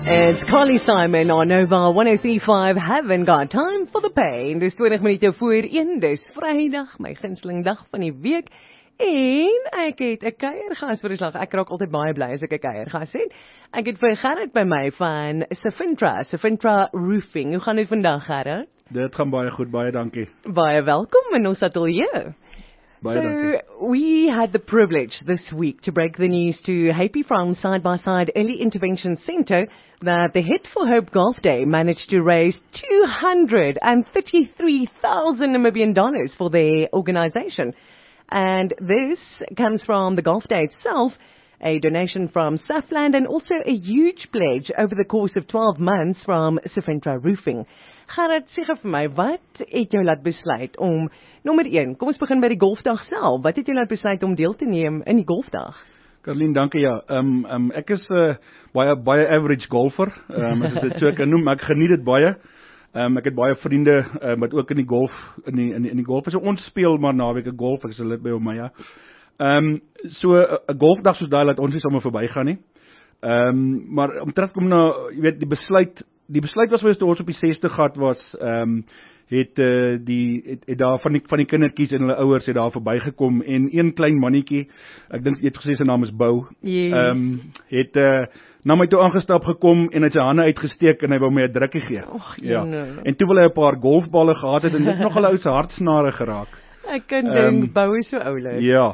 It's Carly Simon on Nova 103.5. Haven't got time for the pain. Dis 20 minute voor 1. Dis Vrydag, my gunsteling dag van die week. En ek het 'n kuiergas vir die slag. Ek raak altyd baie bly as ek 'n kuiergas het. Ek het vir Gerrit by my van Safintra Roofing. Hoe gaan dit vandag, Gerrit? Dit gaan baie goed, baie dankie. Baie welkom in ons atelier. Baie dankie. We had the privilege this week to break the news to Happy from Side by Side Early Intervention Centre that the Hit for Hope Golf Day managed to raise $233,000 Namibian dollars for their organisation. And this comes from the golf day itself, a donation from Safland, and also a huge pledge over the course of 12 months from Safintra Roofing. Gerrit, sê vir my, wat het jou laat besluit om, nommer 1, kom ons begin by die golfdag self, wat het jou laat besluit om deel te neem in die golfdag? Carlien, dankie, ja. Ek is baie average golfer, as ek dit so kan noem, maar ek geniet dit baie. Ek het baie vriende wat ook in die golf in die golf is. So ons speel maar naweke golf, ek is 'n lid by Omaya. So 'n golfdag soos daai laat ons nie sommer verbygaan nie. Maar om terug te kom na, jy weet, die besluit was toe ons op die 60 gehad was, het daar van die kindertjies en hulle ouers het daar verbygekom en een klein mannetjie, ek dink jy het gesê sy naam is Bou, Yes. Het na my toe aangestap gekom en het sy hande uitgesteek en hy wou my 'n drukkie gee. Och, Ja. jene. En toe wil hy 'n paar golfballe gehad het en dit nog 'n ou se hartsnare geraak. Ek kan dink, Bou is so oulik. Ja.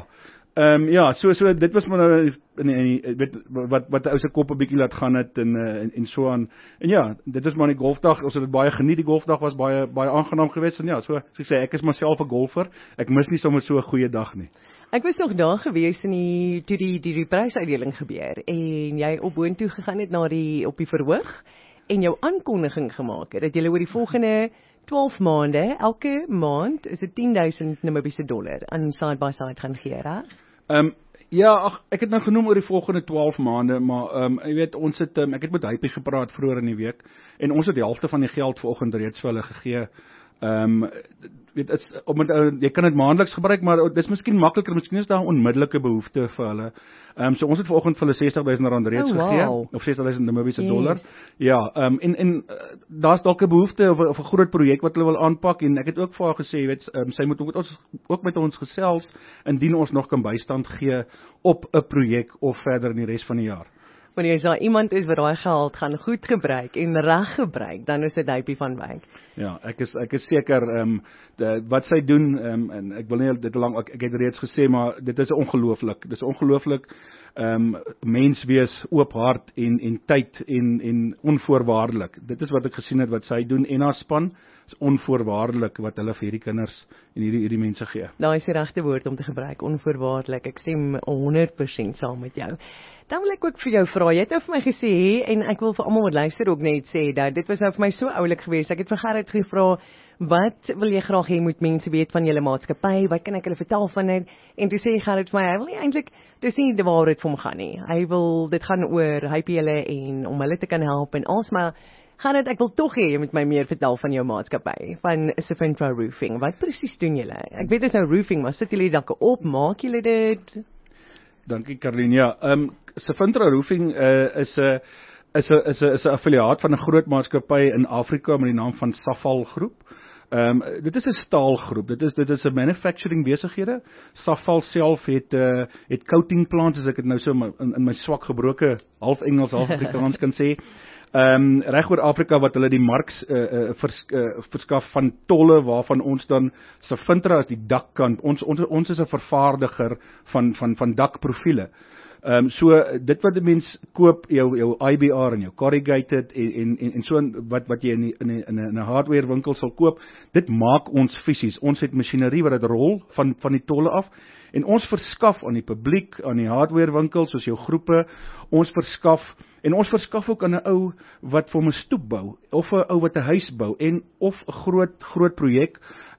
So dit was maar nou weet wat ou se kop 'n bietjie laat gaan het en so aan. En ja, dit is maar die golfdag, ons het dit baie geniet. Die golfdag was baie aangenaam geweest en ja, so ek sê ek is myself 'n golfer. Ek mis nie sommer so 'n goeie dag nie. Ek was nog daar gewees toe die prysuitdeling gebeur en jy op boontoe gegaan het op die verhoog en jou aankondiging gemaak het dat jy oor die volgende 12 maande, elke maand is dit 10,000 Namibiese dollar aan side by side gaan gee, reg? Ja, ek het nou genoem oor die volgende 12 maande, maar jy weet, ons het ek het met Hypie gepraat vroeër in die week en ons het die helfte van die geld vanoggend reeds vir hulle gegee. Weet, jy kan dit maandeliks gebruik, maar dis miskien makliker, miskien is daar 'n onmiddellike behoefte vir hulle. So ons het vanoggend vir hulle R60,000 reeds gegee, of 60,000 Namibiese dollar. Ja, en daar's dalk 'n behoefte of 'n groot projek wat hulle wil aanpak en ek het ook vir haar gesê, jy weet, sy moet ook met ons gesels indien ons nog kan bystand gee op 'n projek of verder in die res van die jaar. Wanneer jy iemand is wat daai geld gaan goed gebruik en reg gebruik, dan is dit Hypie van Wyk. Ja, ek is seker wat sy doen, en ek wil nie dit lank, ek het reeds gesê, maar dit is ongelooflik. Dis ongelooflik, mens wees, oop hart en tyd en onvoorwaardelik. Dit is wat ek gesien het wat sy doen en haar span is onvoorwaardelik wat hulle vir hierdie kinders en hierdie mense gee. Daai is die regte woord om te gebruik, onvoorwaardelik. Ek stem 100% saam met jou. Dan wil ek ook vir jou vra, jy het nou vir my gesê, en ek wil vir almal wat luister ook net sê, dat dit was nou vir my so oulik geweest. Ek het vir Gerrit gevra, wat wil jy graag hê moet mense weet van julle maatskappy, wat kan ek hulle vertel van dit, en toe sê Gerrit vir my, hy wil nie eintlik, dis nie waar dit vir hom gaan nie, dit gaan oor Hypie hulle en om hulle te kan help en alles, maar Gerrit, ek wil tog hê jy moet my meer vertel van jou maatskappy, van Safintra Roofing, wat presies doen julle? Ek weet dit is nou roofing, maar sit julle dakke op, maak julle dit? Dankie Carlien, ja, Safintra Roofing is 'n affiliaat van 'n groot maatskappy in Afrika met die naam van Safal Groep. Dit is 'n staalgroep, dit is 'n manufacturing besighede. Safal self het coating plants, as ek dit nou so in my swak gebroke half Engels, half Afrikaans kan sê. Reg oor Afrika wat hulle die marks verskaf van tolle waarvan ons dan Safintra as die dakkant, ons is 'n vervaardiger van dakprofiele. So dit wat die mens koop, jou IBR en jou corrugated en so wat jy in 'n hardware winkel sal koop, dit maak ons fisies. Ons het masjinerie wat dit rol van die tolle af en ons verskaf aan die publiek, aan die hardware winkels soos jou groepe, ons verskaf ook aan 'n ou wat vir 'n stoep bou of 'n ou wat 'n huis bou en of 'n groot projek,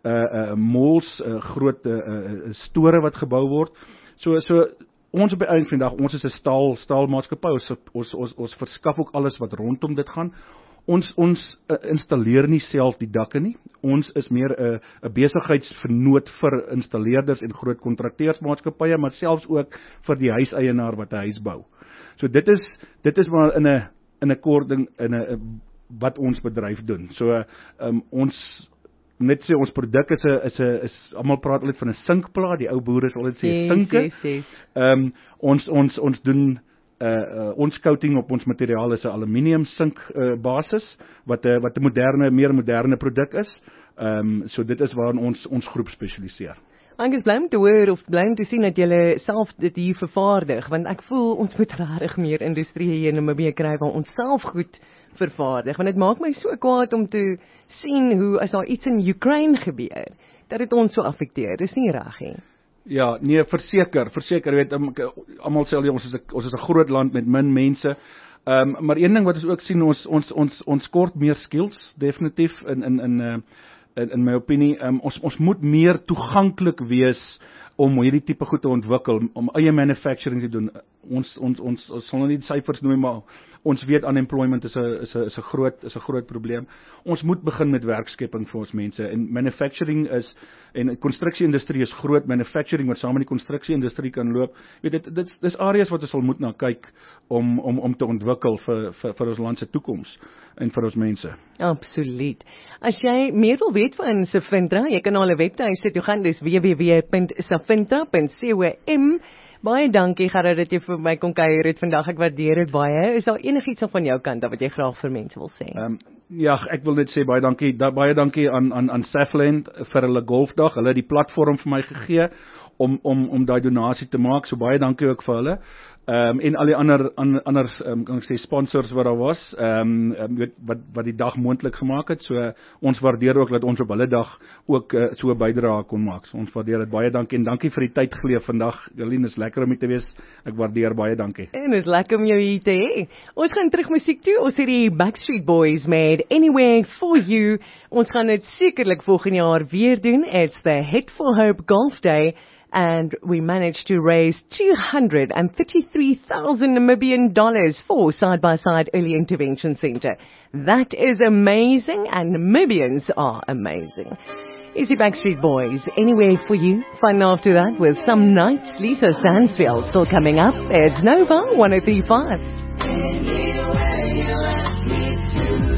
malls, groot store wat gebou word. So ons op die einde van die dag, ons is 'n staalmaatskappy, ons verskaf ook alles wat rondom dit gaan. Ons installeer nie self die dakke nie. Ons is meer 'n besigheidsvernoot vir installeerders en groot kontrakteursmaatskappye, maar selfs ook vir die huiseienaar wat 'n huis bou. So dit is maar in in according wat ons bedryf doen. So ons net sê ons produk is almal praat altyd van 'n sinkplaat, die ou boere sal altyd sê sinke. Ons doen ons coating op ons materiaal is 'n aluminium sink basis wat 'n meer moderne produk is. So dit is waarin ons groep spesialiseer. Ek is bly om te hoor of bly om te sien dat julle self dit hier vervaardig, want ek voel ons moet regtig meer industrie hier in Namibië kry waar ons self goed vervaardig, want dit maak my so kwaad om te sien hoe as daar iets in Ukraine gebeur, dat dit ons so affekteer. Dis nie reg nie. Ja, nee, verseker, jy weet, almal sê ons is 'n groot land met min mense. Maar een ding wat ons ook sien, ons kort meer skills definitief in my opinie. Ons moet meer toeganklik wees om hierdie tipe goed te ontwikkel, om eie manufacturing te doen. Ons sal nou nie die syfers noem, maar ons weet unemployment is 'n groot probleem. Ons moet begin met werkskepping vir ons mense, en manufacturing en konstruksieindustrie is groot, manufacturing wat saam met die konstruksieindustrie kan loop. Weet dis areas wat ons sal moet na kyk om te ontwikkel vir ons land se toekoms en vir ons mense. Absoluut. As jy meer wil weet van Safintra, jy kan na hulle webtuiste toe gaan, dis www.safintra.com. Baie dankie Gerard dat jy vir my kon kuier het vandag. Ek waardeer dit baie. Is daar enigiets van jou kant wat jy graag vir mense wil sê? Ja, ek wil net sê baie dankie aan Safland vir hulle golfdag. Hulle het die platform vir my gegee om daai donasie te maak. So baie dankie ook vir hulle. En al die ander kan ek sê sponsors wat daar was, wat die dag moontlik gemaak het. So ons waardeer ook dat ons op hulle dag ook so 'n bydrae kon maak. So ons waardeer dit baie dankie, en dankie vir die tyd geleef vandag. Jolien, is lekker om hier te wees. Ek waardeer baie dankie. En is lekker om jou hier te hê. Ons gaan terug musiek toe. Ons het die Backstreet Boys met Anywhere For You. Ons gaan dit sekerlik volgende jaar weer doen. It's the Head for Hope Golf Day. And we managed to raise $233,000 Namibian for Side by Side Early Intervention Centre. That is amazing, and Namibians are amazing. Easy Backstreet Boys, Anywhere For You. Fun after that with some nights. Lisa Stansfield still coming up. It's Nova 103.5.